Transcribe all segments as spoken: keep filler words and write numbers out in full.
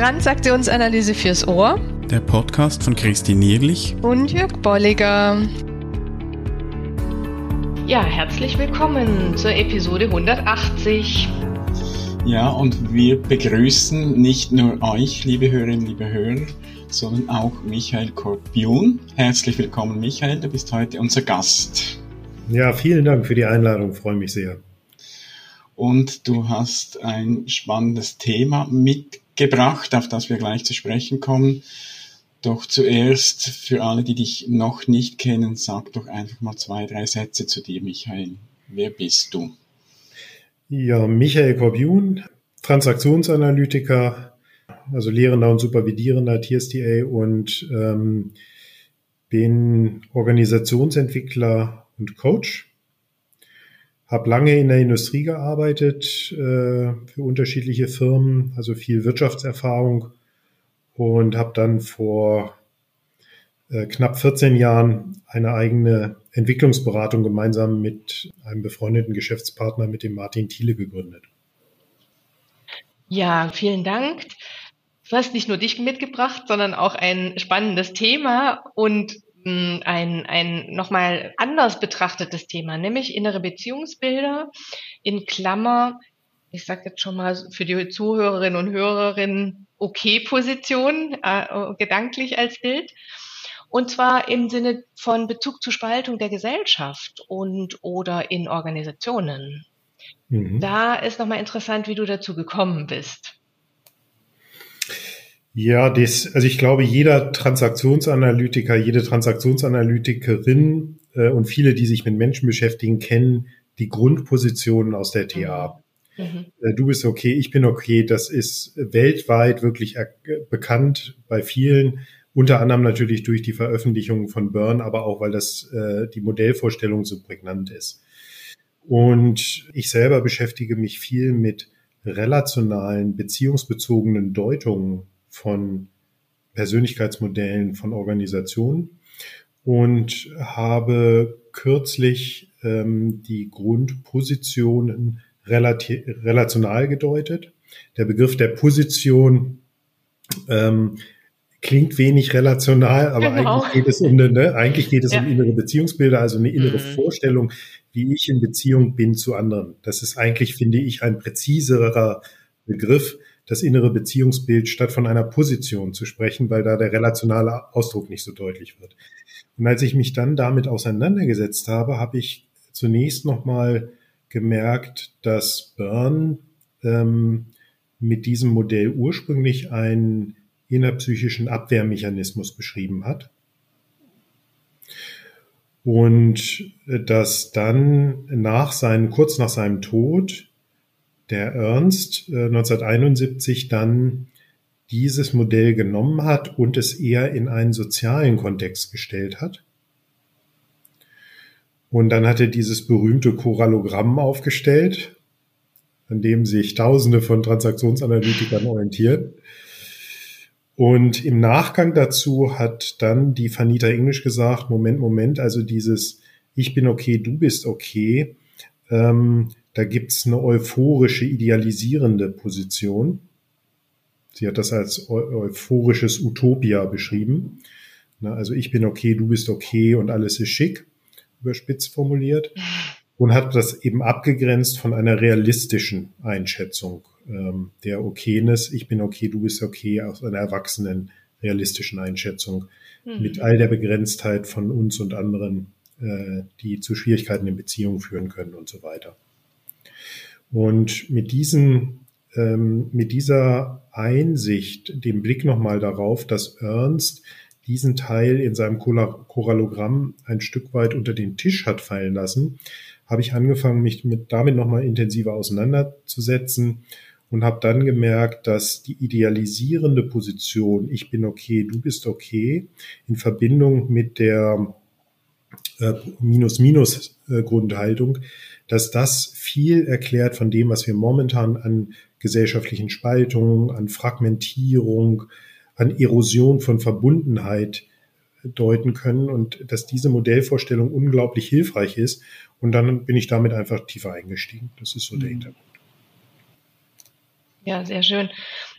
Transaktionsanalyse fürs Ohr. Der Podcast von Christine Nierlich und Jörg Bolliger. Ja, herzlich willkommen zur Episode hundertachtzig. Ja, und wir begrüßen nicht nur euch, liebe Hörerinnen, liebe Hörer, sondern auch Michael Korpiun. Herzlich willkommen, Michael, du bist heute unser Gast. Ja, vielen Dank für die Einladung, freue mich sehr. Und du hast ein spannendes Thema mitgebracht, auf das wir gleich zu sprechen kommen. Doch zuerst, für alle, die dich noch nicht kennen, sag doch einfach mal zwei, drei Sätze zu dir, Michael. Wer bist du? Ja, Michael Korpiun, Transaktionsanalytiker, also Lehrender und Supervidierender T S D A und ähm, bin Organisationsentwickler und Coach. Habe lange in der Industrie gearbeitet, äh, für unterschiedliche Firmen, also viel Wirtschaftserfahrung und habe dann vor äh, knapp vierzehn Jahren eine eigene Entwicklungsberatung gemeinsam mit einem befreundeten Geschäftspartner, mit dem Martin Thiele, gegründet. Ja, vielen Dank. Du hast nicht nur dich mitgebracht, sondern auch ein spannendes Thema und ein, ein nochmal anders betrachtetes Thema, nämlich innere Beziehungsbilder in Klammer, ich sage jetzt schon mal für die Zuhörerinnen und Hörerinnen, Okay-Position, äh, gedanklich als Bild. Und zwar im Sinne von Bezug zur Spaltung der Gesellschaft und oder in Organisationen. Mhm. Da ist nochmal interessant, wie du dazu gekommen bist. Ja, das, also ich glaube, jeder Transaktionsanalytiker, jede Transaktionsanalytikerin äh, und viele, die sich mit Menschen beschäftigen, kennen die Grundpositionen aus der T A. Mhm. Äh, du bist okay, ich bin okay. Das ist weltweit wirklich äh, bekannt bei vielen, unter anderem natürlich durch die Veröffentlichung von Byrne, aber auch, weil das äh, die Modellvorstellung so prägnant ist. Und ich selber beschäftige mich viel mit relationalen, beziehungsbezogenen Deutungen von Persönlichkeitsmodellen von Organisationen und habe kürzlich ähm, die Grundpositionen relati- relational gedeutet. Der Begriff der Position ähm, klingt wenig relational, aber genau. eigentlich geht es um eine, ne, eigentlich geht es ja. um innere Beziehungsbilder, also eine innere mhm. Vorstellung, wie ich in Beziehung bin zu anderen. Das ist eigentlich, finde ich, ein präziserer Begriff, das innere Beziehungsbild, statt von einer Position zu sprechen, weil da der relationale Ausdruck nicht so deutlich wird. Und als ich mich dann damit auseinandergesetzt habe, habe ich zunächst nochmal gemerkt, dass Byrne ähm, mit diesem Modell ursprünglich einen innerpsychischen Abwehrmechanismus beschrieben hat. Und dass dann nach seinem, kurz nach seinem Tod der Ernst äh, neunzehnhunderteinundsiebzig dann dieses Modell genommen hat und es eher in einen sozialen Kontext gestellt hat. Und dann hat er dieses berühmte Korallogramm aufgestellt, an dem sich Tausende von Transaktionsanalytikern orientieren. Und im Nachgang dazu hat dann die Vanita English gesagt, Moment, Moment, also dieses Ich bin okay, du bist okay, ähm, da gibt's eine euphorische, idealisierende Position. Sie hat das als eu- euphorisches Utopia beschrieben. Na, also ich bin okay, du bist okay und alles ist schick, überspitzt formuliert. Und hat das eben abgegrenzt von einer realistischen Einschätzung ähm, der Okayness. Ich bin okay, du bist okay, aus einer erwachsenen, realistischen Einschätzung. Mhm. Mit all der Begrenztheit von uns und anderen, äh, die zu Schwierigkeiten in Beziehungen führen können und so weiter. Und mit diesen, ähm, mit dieser Einsicht, dem Blick nochmal darauf, dass Ernst diesen Teil in seinem Korallogramm ein Stück weit unter den Tisch hat fallen lassen, habe ich angefangen, mich mit, damit nochmal intensiver auseinanderzusetzen und habe dann gemerkt, dass die idealisierende Position, ich bin okay, du bist okay, in Verbindung mit der äh, Minus-Minus-Grundhaltung, dass das viel erklärt von dem, was wir momentan an gesellschaftlichen Spaltungen, an Fragmentierung, an Erosion von Verbundenheit deuten können und dass diese Modellvorstellung unglaublich hilfreich ist. Und dann bin ich damit einfach tiefer eingestiegen. Das ist so der Hintergrund. Ja, sehr schön.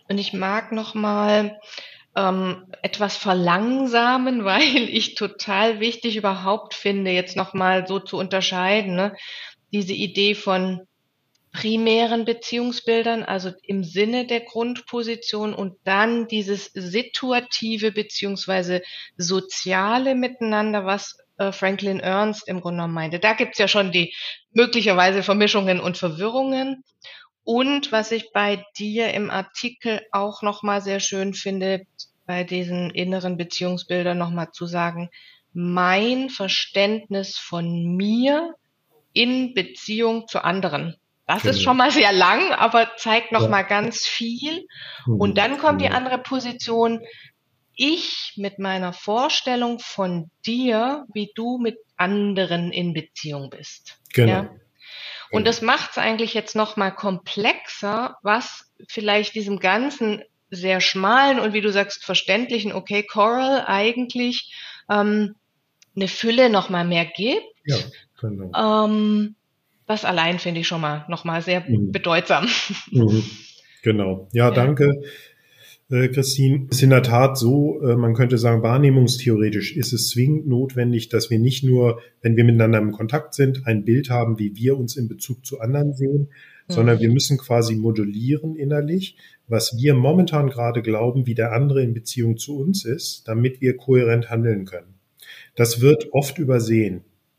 Und ich mag nochmal ähm, etwas verlangsamen, weil ich total wichtig überhaupt finde, jetzt nochmal so zu unterscheiden, ne? Diese Idee von primären Beziehungsbildern, also im Sinne der Grundposition, und dann dieses situative beziehungsweise soziale Miteinander, was äh, Franklin Ernst im Grunde genommen meinte. Da gibt's ja schon die möglicherweise Vermischungen und Verwirrungen. Und was ich bei dir im Artikel auch nochmal sehr schön finde, bei diesen inneren Beziehungsbildern nochmal zu sagen, mein Verständnis von mir in Beziehung zu anderen. Das Genau. ist schon mal sehr lang, aber zeigt noch Ja. mal ganz viel. Mhm. Und dann kommt die Genau. andere Position. Ich mit meiner Vorstellung von dir, wie du mit anderen in Beziehung bist. Genau. Ja? Und das macht es eigentlich jetzt noch mal komplexer, was vielleicht diesem ganzen sehr schmalen und wie du sagst verständlichen Okay Coral eigentlich ähm, eine Fülle noch mal mehr gibt. Ja, genau. Ähm, das allein finde ich schon mal nochmal sehr Mhm. bedeutsam. Mhm. Genau. Ja, Ja. danke, äh, Christine. Es ist in der Tat so, äh, man könnte sagen, wahrnehmungstheoretisch ist es zwingend notwendig, dass wir nicht nur, wenn wir miteinander im Kontakt sind, ein Bild haben, wie wir uns in Bezug zu anderen sehen, mhm. sondern wir müssen quasi modulieren innerlich, was wir momentan gerade glauben, wie der andere in Beziehung zu uns ist, damit wir kohärent handeln können. Das wird oft übersehen.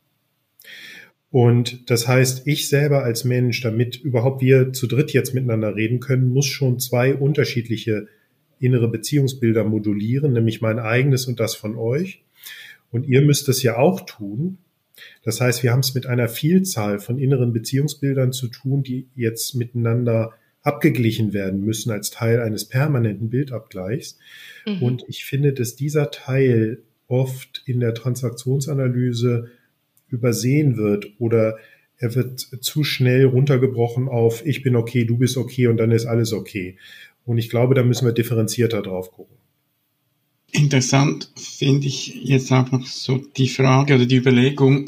Und das heißt, ich selber als Mensch, damit überhaupt wir zu dritt jetzt miteinander reden können, muss schon zwei unterschiedliche innere Beziehungsbilder modulieren, nämlich mein eigenes und das von euch. Und ihr müsst es ja auch tun. Das heißt, wir haben es mit einer Vielzahl von inneren Beziehungsbildern zu tun, die jetzt miteinander abgeglichen werden müssen als Teil eines permanenten Bildabgleichs. Mhm. Und ich finde, dass dieser Teil oft in der Transaktionsanalyse übersehen wird oder er wird zu schnell runtergebrochen auf ich bin okay, du bist okay und dann ist alles okay. Und ich glaube, da müssen wir differenzierter drauf gucken. Interessant finde ich jetzt auch noch so die Frage oder die Überlegung,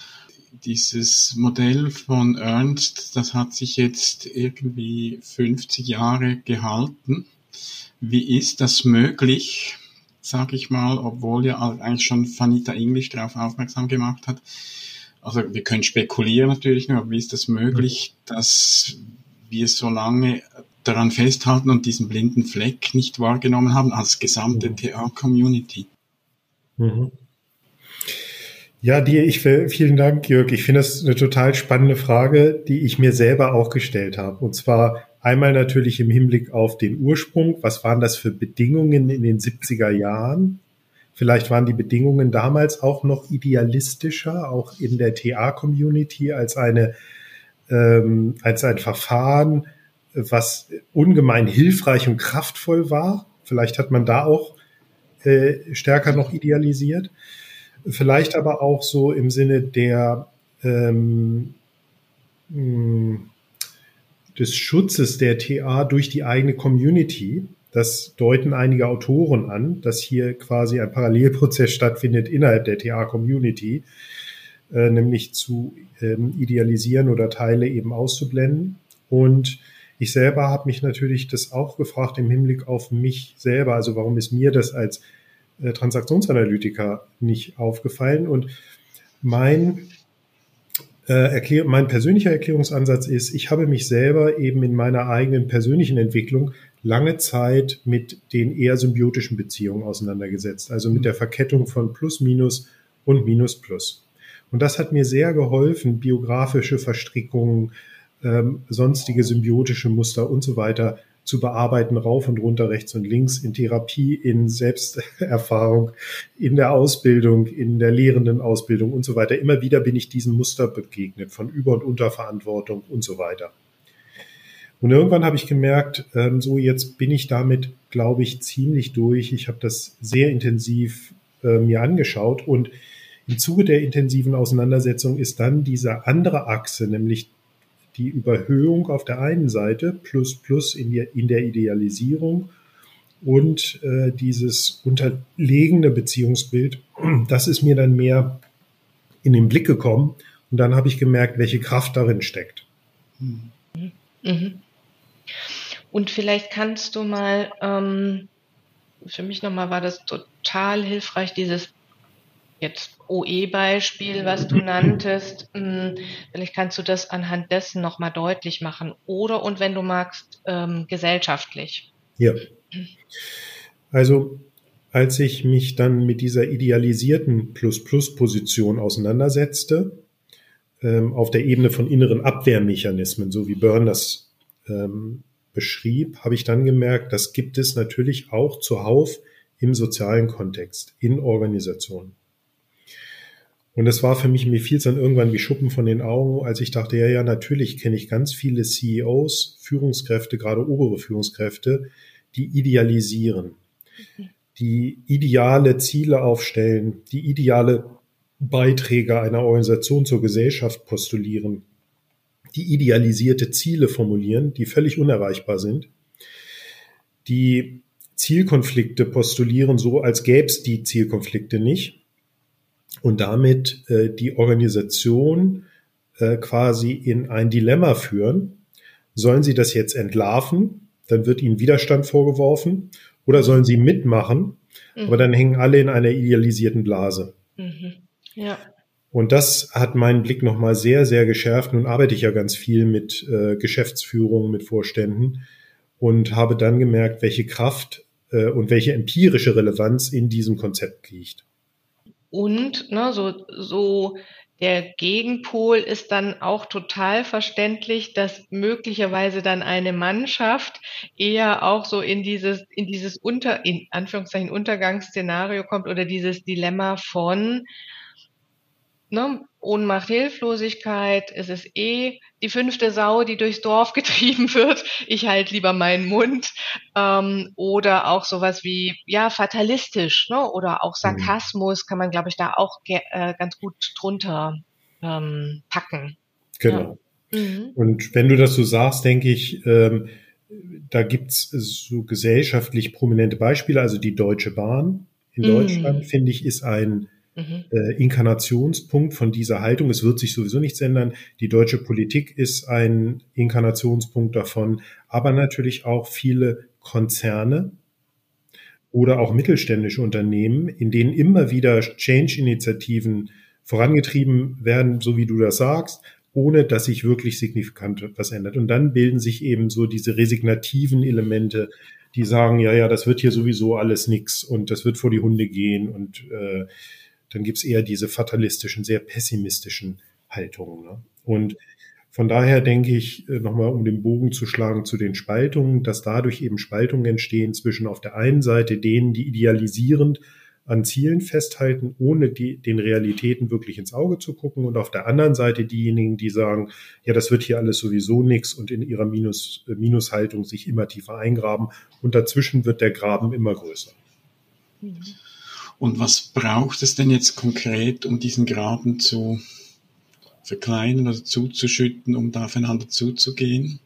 dieses Modell von Ernst, das hat sich jetzt irgendwie fünfzig Jahre gehalten. Wie ist das möglich, sage ich mal, obwohl ja eigentlich schon Vanita English darauf aufmerksam gemacht hat? Also wir können spekulieren natürlich nur, aber wie ist das möglich, dass wir so lange daran festhalten und diesen blinden Fleck nicht wahrgenommen haben als gesamte mhm. T A-Community? Mhm. Ja, dir, ich vielen Dank, Jörg. Ich finde das eine total spannende Frage, die ich mir selber auch gestellt habe. Und zwar einmal natürlich im Hinblick auf den Ursprung. Was waren das für Bedingungen in den siebziger Jahren? Vielleicht waren die Bedingungen damals auch noch idealistischer, auch in der T A-Community als eine, ähm, als ein Verfahren, was ungemein hilfreich und kraftvoll war. Vielleicht hat man da auch äh, stärker noch idealisiert. Vielleicht aber auch so im Sinne der ähm, mh, des Schutzes der T A durch die eigene Community. Das deuten einige Autoren an, dass hier quasi ein Parallelprozess stattfindet innerhalb der T A-Community, äh, nämlich zu ähm, idealisieren oder Teile eben auszublenden. Und ich selber habe mich natürlich das auch gefragt im Hinblick auf mich selber. Also warum ist mir das als äh, Transaktionsanalytiker nicht aufgefallen? Und mein, äh, Erklär- mein persönlicher Erklärungsansatz ist, ich habe mich selber eben in meiner eigenen persönlichen Entwicklung lange Zeit mit den eher symbiotischen Beziehungen auseinandergesetzt, also mit der Verkettung von Plus, Minus und Minus, Plus. Und das hat mir sehr geholfen, biografische Verstrickungen, ähm, sonstige symbiotische Muster und so weiter zu bearbeiten, rauf und runter, rechts und links, in Therapie, in Selbsterfahrung, in der Ausbildung, in der lehrenden Ausbildung und so weiter. Immer wieder bin ich diesem Muster begegnet, von Über- und Unterverantwortung und so weiter. Und irgendwann habe ich gemerkt, ähm, so jetzt bin ich damit, glaube ich, ziemlich durch. Ich habe das sehr intensiv äh, mir angeschaut und im Zuge der intensiven Auseinandersetzung ist dann diese andere Achse, nämlich die Überhöhung auf der einen Seite, plus plus in der, in der Idealisierung und äh, dieses unterlegene Beziehungsbild, das ist mir dann mehr in den Blick gekommen und dann habe ich gemerkt, welche Kraft darin steckt. Mhm. Und vielleicht kannst du mal, ähm, für mich nochmal war das total hilfreich, dieses jetzt O E-Beispiel, was du nanntest. Mh, vielleicht kannst du das anhand dessen nochmal deutlich machen. Oder, und wenn du magst, ähm, gesellschaftlich. Ja. Also, als ich mich dann mit dieser idealisierten Plus-Plus-Position auseinandersetzte, ähm, auf der Ebene von inneren Abwehrmechanismen, so wie Byrne das ähm, beschrieb, habe ich dann gemerkt, das gibt es natürlich auch zuhauf im sozialen Kontext, in Organisationen. Und das war für mich, mir fiel es dann irgendwann wie Schuppen von den Augen, als ich dachte, ja, ja, natürlich kenne ich ganz viele C E Os, Führungskräfte, gerade obere Führungskräfte, die idealisieren, die ideale Ziele aufstellen, die ideale Beiträge einer Organisation zur Gesellschaft postulieren, die idealisierte Ziele formulieren, die völlig unerreichbar sind, die Zielkonflikte postulieren, so als gäbe es die Zielkonflikte nicht. Und damit äh, die Organisation äh, quasi in ein Dilemma führen. Sollen sie das jetzt entlarven? Dann wird ihnen Widerstand vorgeworfen. Oder sollen sie mitmachen? Mhm. Aber dann hängen alle in einer idealisierten Blase. Mhm. Ja. Und das hat meinen Blick nochmal sehr, sehr geschärft. Nun arbeite ich ja ganz viel mit äh, Geschäftsführung, mit Vorständen und habe dann gemerkt, welche Kraft äh, und welche empirische Relevanz in diesem Konzept liegt. Und ne, so, so der Gegenpol ist dann auch total verständlich, dass möglicherweise dann eine Mannschaft eher auch so in dieses, in dieses Unter, in Anführungszeichen Untergangsszenario kommt oder dieses Dilemma von ne, Ohnmacht, Hilflosigkeit, es ist eh die fünfte Sau, die durchs Dorf getrieben wird. Ich halte lieber meinen Mund. Ähm, oder auch sowas wie, ja, fatalistisch, ne? Oder auch Sarkasmus kann man, glaube ich, da auch ge- äh, ganz gut drunter ähm, packen. Genau. Ja. Mhm. Und wenn du das so sagst, denke ich, ähm, da gibt's so gesellschaftlich prominente Beispiele. Also die Deutsche Bahn in Deutschland, Mhm. finde ich, ist ein Mhm. Äh, Inkarnationspunkt von dieser Haltung. Es wird sich sowieso nichts ändern. Die deutsche Politik ist ein Inkarnationspunkt davon, aber natürlich auch viele Konzerne oder auch mittelständische Unternehmen, in denen immer wieder Change-Initiativen vorangetrieben werden, so wie du das sagst, ohne dass sich wirklich signifikant was ändert. Und dann bilden sich eben so diese resignativen Elemente, die sagen, ja, ja, das wird hier sowieso alles nix und das wird vor die Hunde gehen und äh, dann gibt's eher diese fatalistischen, sehr pessimistischen Haltungen. Ne? Und von daher denke ich, nochmal um den Bogen zu schlagen zu den Spaltungen, dass dadurch eben Spaltungen entstehen zwischen auf der einen Seite denen, die idealisierend an Zielen festhalten, ohne die, den Realitäten wirklich ins Auge zu gucken, und auf der anderen Seite diejenigen, die sagen, ja, das wird hier alles sowieso nichts und in ihrer Minus, Minushaltung sich immer tiefer eingraben, und dazwischen wird der Graben immer größer. Mhm. Und was braucht es denn jetzt konkret, um diesen Graben zu verkleinern oder zuzuschütten, um da aufeinander zuzugehen?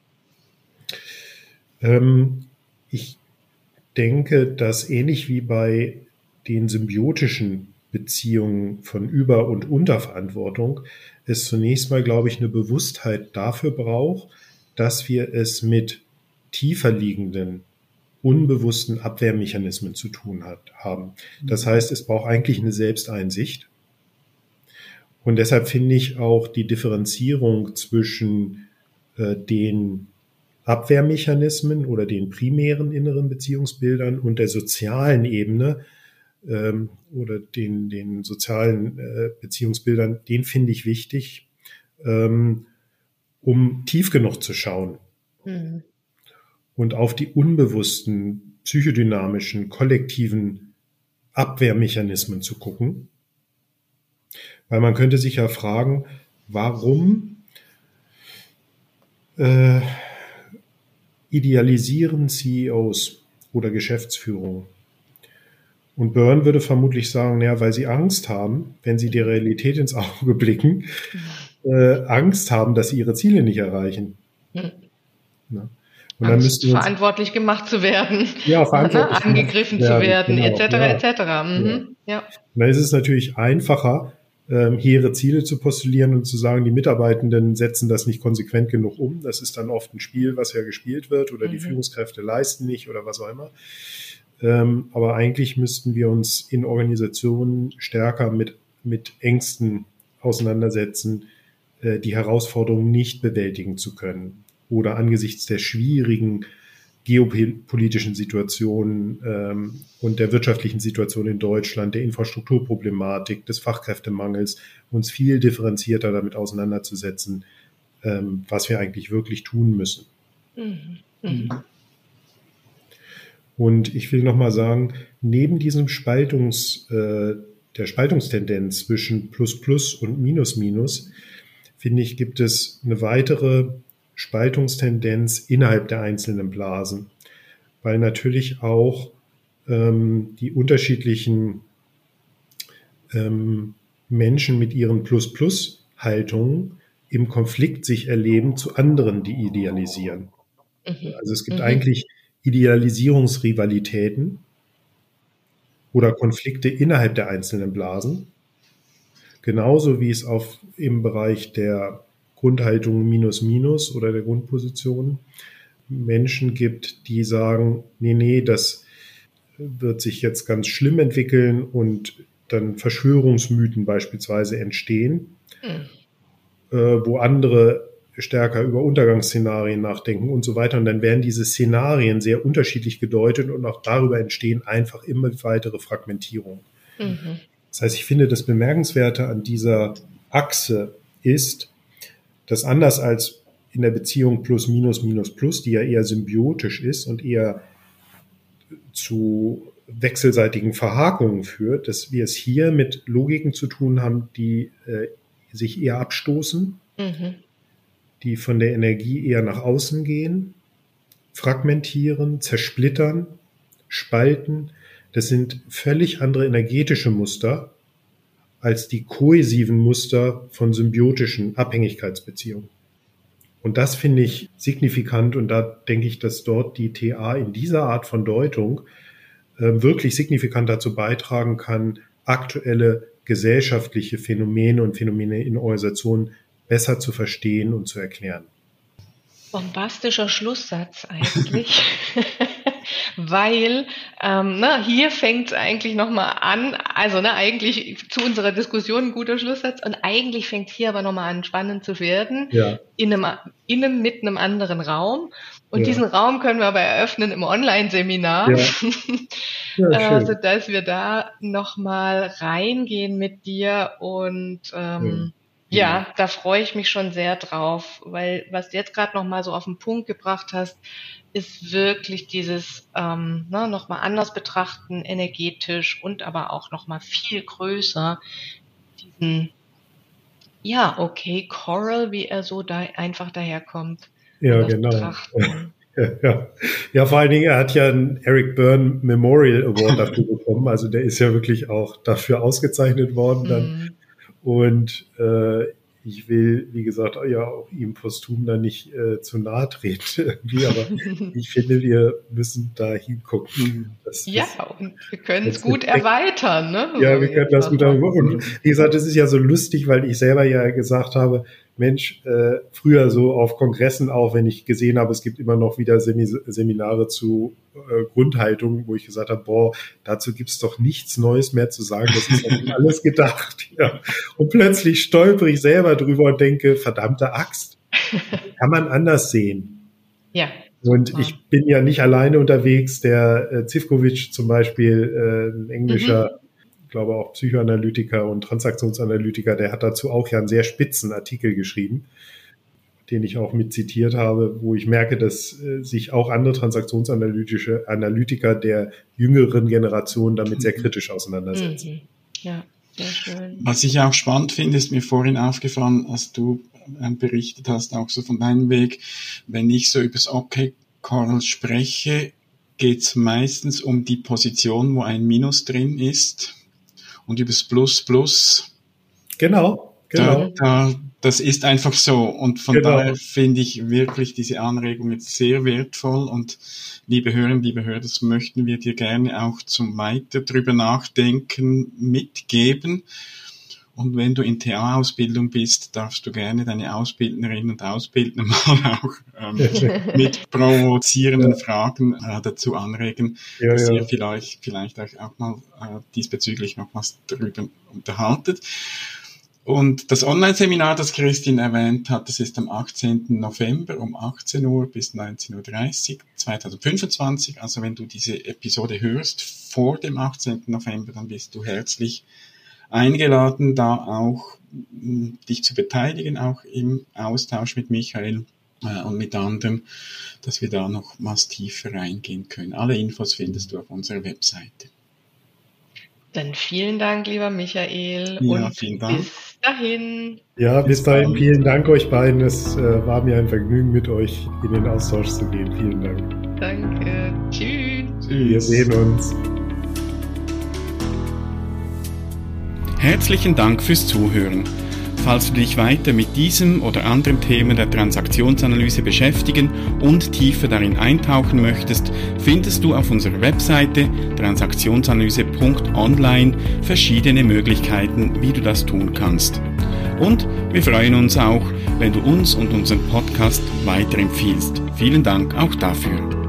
Ähm, ich denke, dass ähnlich wie bei den symbiotischen Beziehungen von Über- und Unterverantwortung es zunächst mal, glaube ich, eine Bewusstheit dafür braucht, dass wir es mit tiefer liegenden unbewussten Abwehrmechanismen zu tun hat, haben. Das heißt, es braucht eigentlich eine Selbsteinsicht. Und deshalb finde ich auch die Differenzierung zwischen äh, den Abwehrmechanismen oder den primären inneren Beziehungsbildern und der sozialen Ebene ähm, oder den, den sozialen äh, Beziehungsbildern, den finde ich wichtig, ähm, um tief genug zu schauen. Mhm. Und auf die unbewussten, psychodynamischen, kollektiven Abwehrmechanismen zu gucken. Weil man könnte sich ja fragen, warum äh, idealisieren C E Os oder Geschäftsführung? Und Byrne würde vermutlich sagen, naja, weil sie Angst haben, wenn sie der Realität ins Auge blicken, äh, Angst haben, dass sie ihre Ziele nicht erreichen. Mhm. Na? Und dann Angst, verantwortlich gemacht zu werden, ja, verantwortlich ne, angegriffen zu werden, genau, et cetera, ja. et cetera. Mhm. Ja. Ja. Und dann ist es natürlich einfacher, ähm, hehre Ziele zu postulieren und zu sagen, die Mitarbeitenden setzen das nicht konsequent genug um. Das ist dann oft ein Spiel, was ja gespielt wird, oder mhm. die Führungskräfte leisten nicht oder was auch immer. Ähm, aber eigentlich müssten wir uns in Organisationen stärker mit, mit Ängsten auseinandersetzen, äh, die Herausforderungen nicht bewältigen zu können oder angesichts der schwierigen geopolitischen Situation ähm, und der wirtschaftlichen Situation in Deutschland, der Infrastrukturproblematik, des Fachkräftemangels, uns viel differenzierter damit auseinanderzusetzen, ähm, was wir eigentlich wirklich tun müssen. Mhm. Mhm. Und ich will nochmal sagen, neben diesem Spaltungs, äh, der Spaltungstendenz zwischen Plus Plus und Minus Minus, finde ich, gibt es eine weitere Spaltungstendenz innerhalb der einzelnen Blasen, weil natürlich auch ähm, die unterschiedlichen ähm, Menschen mit ihren Plus-Plus-Haltungen im Konflikt sich erleben zu anderen, die idealisieren. Mhm. Also es gibt mhm. eigentlich Idealisierungsrivalitäten oder Konflikte innerhalb der einzelnen Blasen, genauso wie es auf im Bereich der Grundhaltung Minus Minus oder der Grundposition Menschen gibt, die sagen, nee, nee, das wird sich jetzt ganz schlimm entwickeln und dann Verschwörungsmythen beispielsweise entstehen, mhm. äh, wo andere stärker über Untergangsszenarien nachdenken und so weiter. Und dann werden diese Szenarien sehr unterschiedlich gedeutet und auch darüber entstehen einfach immer weitere Fragmentierungen. Mhm. Das heißt, ich finde, das Bemerkenswerte an dieser Achse ist, dass anders als in der Beziehung Plus, Minus, Minus, Plus, die ja eher symbiotisch ist und eher zu wechselseitigen Verhakungen führt, dass wir es hier mit Logiken zu tun haben, die äh, sich eher abstoßen, mhm. die von der Energie eher nach außen gehen, fragmentieren, zersplittern, spalten. Das sind völlig andere energetische Muster als die kohäsiven Muster von symbiotischen Abhängigkeitsbeziehungen. Und das finde ich signifikant und da denke ich, dass dort die T A in dieser Art von Deutung äh, wirklich signifikant dazu beitragen kann, aktuelle gesellschaftliche Phänomene und Phänomene in Organisationen besser zu verstehen und zu erklären. Bombastischer Schlusssatz eigentlich. Weil ähm, ne, hier fängt es eigentlich nochmal an, also ne, eigentlich zu unserer Diskussion ein guter Schlusssatz und eigentlich fängt hier aber nochmal an, spannend zu werden, ja. in einem, in einem, mit einem anderen Raum. Und ja. diesen Raum können wir aber eröffnen im Online-Seminar, ja. ja, äh, sodass wir da nochmal reingehen mit dir und ähm, ja. ja, da freue ich mich schon sehr drauf, weil was du jetzt gerade nochmal so auf den Punkt gebracht hast, ist wirklich dieses ähm, ne, nochmal anders betrachten, energetisch und aber auch nochmal viel größer, diesen, ja, okay, Coral, wie er so da einfach daherkommt. Ja, genau. Betrachten. Ja, ja. ja, vor allen Dingen, er hat ja einen Eric Byrne Memorial Award dafür bekommen, also der ist ja wirklich auch dafür ausgezeichnet worden dann. Mm. Und äh, ich will, wie gesagt, ja auch ihm posthum da nicht äh, zu nahe treten irgendwie, aber ich finde, wir müssen da hingucken. Das, ja, das, und wir können es gut erweitern, ne? Ja, wir können das gut erweitern. Und wie gesagt, das ist ja so lustig, weil ich selber ja gesagt habe, Mensch, äh, früher so auf Kongressen auch, wenn ich gesehen habe, es gibt immer noch wieder Sem- Seminare zu äh, Grundhaltung, wo ich gesagt habe, boah, dazu gibt's doch nichts Neues mehr zu sagen, das ist doch alles gedacht. Ja. Und plötzlich stolper ich selber drüber und denke, verdammte Axt, kann man anders sehen. Ja. Und ich bin ja nicht alleine unterwegs, der äh, Zivkovic zum Beispiel, äh, ein englischer, mhm. ich glaube auch Psychoanalytiker und Transaktionsanalytiker, der hat dazu auch ja einen sehr spitzen Artikel geschrieben, den ich auch mit zitiert habe, wo ich merke, dass äh, sich auch andere transaktionsanalytische Analytiker der jüngeren Generation damit sehr kritisch auseinandersetzen. Mhm. Ja, sehr schön. Was ich auch spannend finde, ist mir vorhin aufgefallen, als du äh, berichtet hast, auch so von deinem Weg, wenn ich so übers Okay Coral spreche, geht es meistens um die Position, wo ein Minus drin ist. Und übers Plus, Plus. Genau, genau. Da, da, das ist einfach so. Und von genau. daher finde ich wirklich diese Anregung jetzt sehr wertvoll. Und liebe Hörerinnen, liebe Hörer, das möchten wir dir gerne auch zum weiter drüber nachdenken mitgeben. Und wenn du in T A-Ausbildung bist, darfst du gerne deine Ausbildnerinnen und Ausbildner mal auch ähm, mit provozierenden ja. Fragen äh, dazu anregen, ja, dass ja. ihr vielleicht, vielleicht euch auch mal äh, diesbezüglich noch was darüber unterhaltet. Und das Online-Seminar, das Christine erwähnt hat, das ist am achtzehnten November um achtzehn Uhr bis neunzehn Uhr dreißig zweitausendfünfundzwanzig. Also wenn du diese Episode hörst vor dem achtzehnten November, dann bist du herzlich eingeladen, da auch dich zu beteiligen, auch im Austausch mit Michael äh, und mit anderen, dass wir da noch was tiefer reingehen können. Alle Infos findest du auf unserer Webseite. Dann vielen Dank, lieber Michael. Ja, und vielen Dank. Bis dahin. Ja, bis dahin. Vielen Dank euch beiden. Es äh, war mir ein Vergnügen, mit euch in den Austausch zu gehen. Vielen Dank. Danke. Tschüss. Tschüss. Wir sehen uns. Herzlichen Dank fürs Zuhören. Falls du dich weiter mit diesem oder anderen Themen der Transaktionsanalyse beschäftigen und tiefer darin eintauchen möchtest, findest du auf unserer Webseite transaktionsanalyse punkt online verschiedene Möglichkeiten, wie du das tun kannst. Und wir freuen uns auch, wenn du uns und unseren Podcast weiterempfiehlst. Vielen Dank auch dafür.